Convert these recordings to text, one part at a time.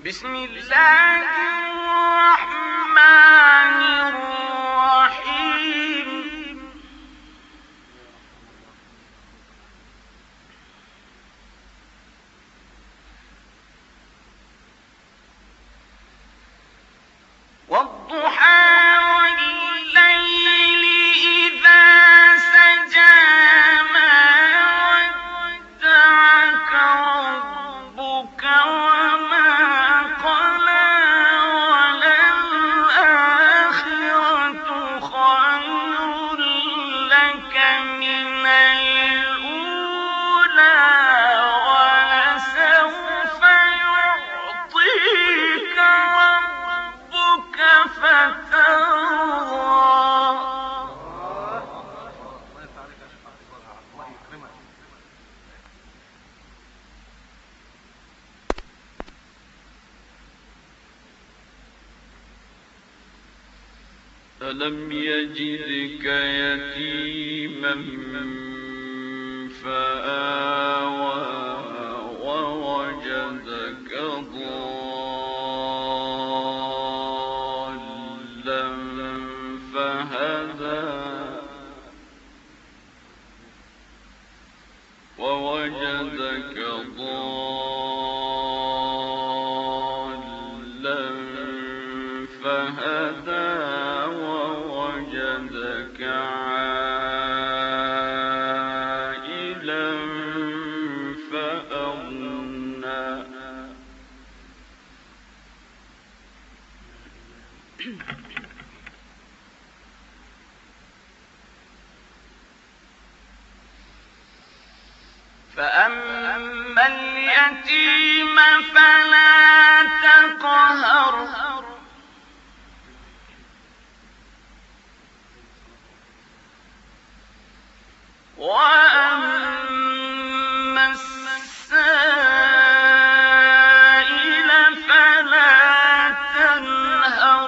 بسم الله الرحمن الرحيم. والضحى والليل إذا سجى ما ودعك ربك وما قلى وللآخرة خير لك من الأولى ولسوف يعطيك ربك فترضى. ألم يجدك يتيما فآوى ووجدك ضالا فهدى ووجدك ضالا فهدى ووجدك عائلا فأغنى. فأما اليتيم فلا تقهر وأما السائل فلا تنهر.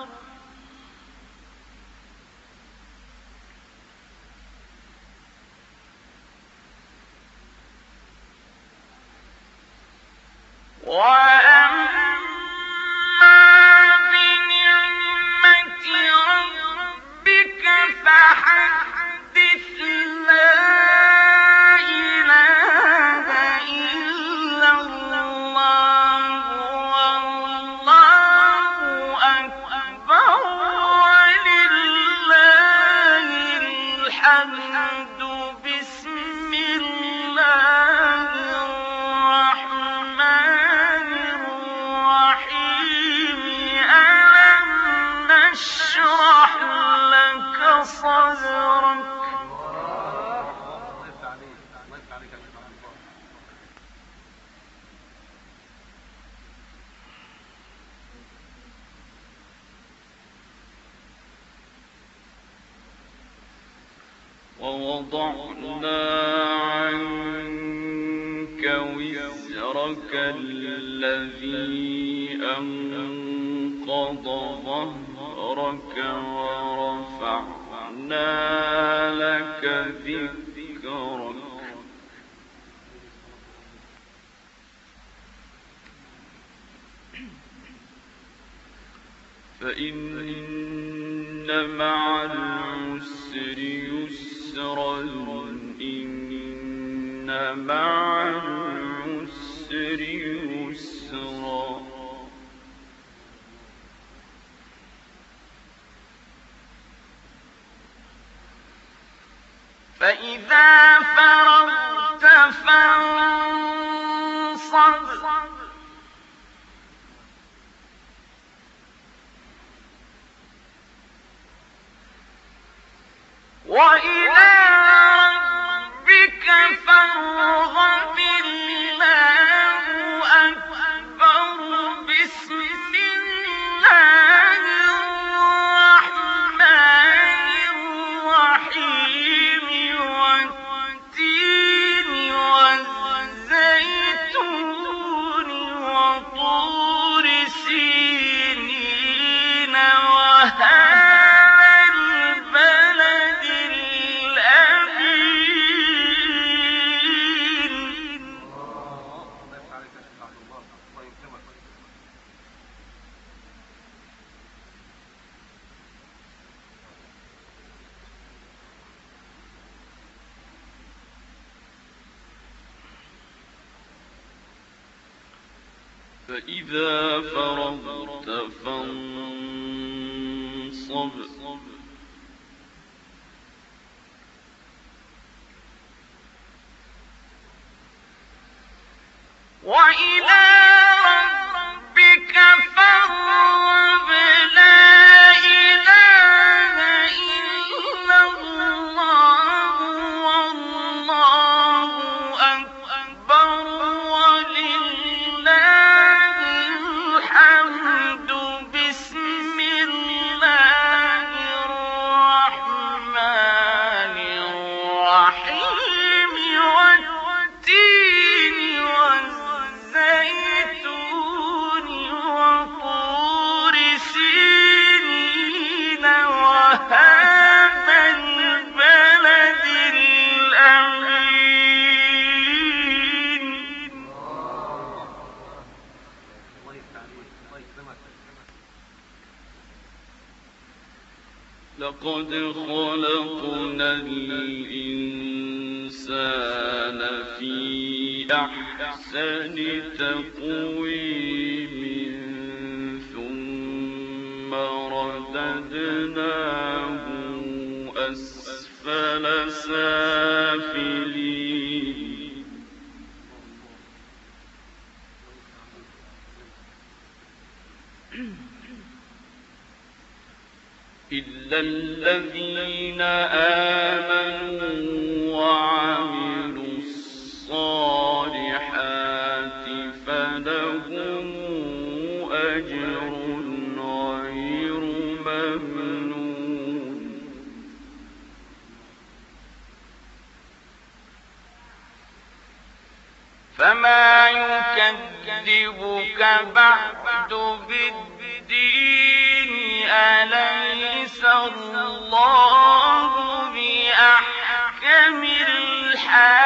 وأما بنعمة ربك فحدث. لا إله إلا الله والله أكبر ولله الحمد. بسم الله الرحمن الرحيم. ألم نشرح لك صدرك ووضعنا عنك وزرك الذي أنقض ظهرك ورفعنا لك ذكرك. فإن مع العسر يسرا إن مع العسر يسرا. فإذا فرغت فانصب وإلى ربك فارغب. الله أكبر. بسم الله الرحمن الرحيم. والتين والزيتون وطور سينين وهذا البلد الأمين. فإذا فرغت فانصب وإلى ربك فارغب لا إله إلا الله والله أكبر ولله الحمد بسم الله الرحمن الرحيم والتين والزيتون وطور سينين وهذا البلد الأمين لقد خلقنا الإنسان في أحسن تقويم ثم رددناه أسفل سافلين إلا الذين آمنوا وعملوا الصالحات فلهم أجر غير ممنون فما يكذبك بعد بالدين أليس الله بأحكم الحاكمين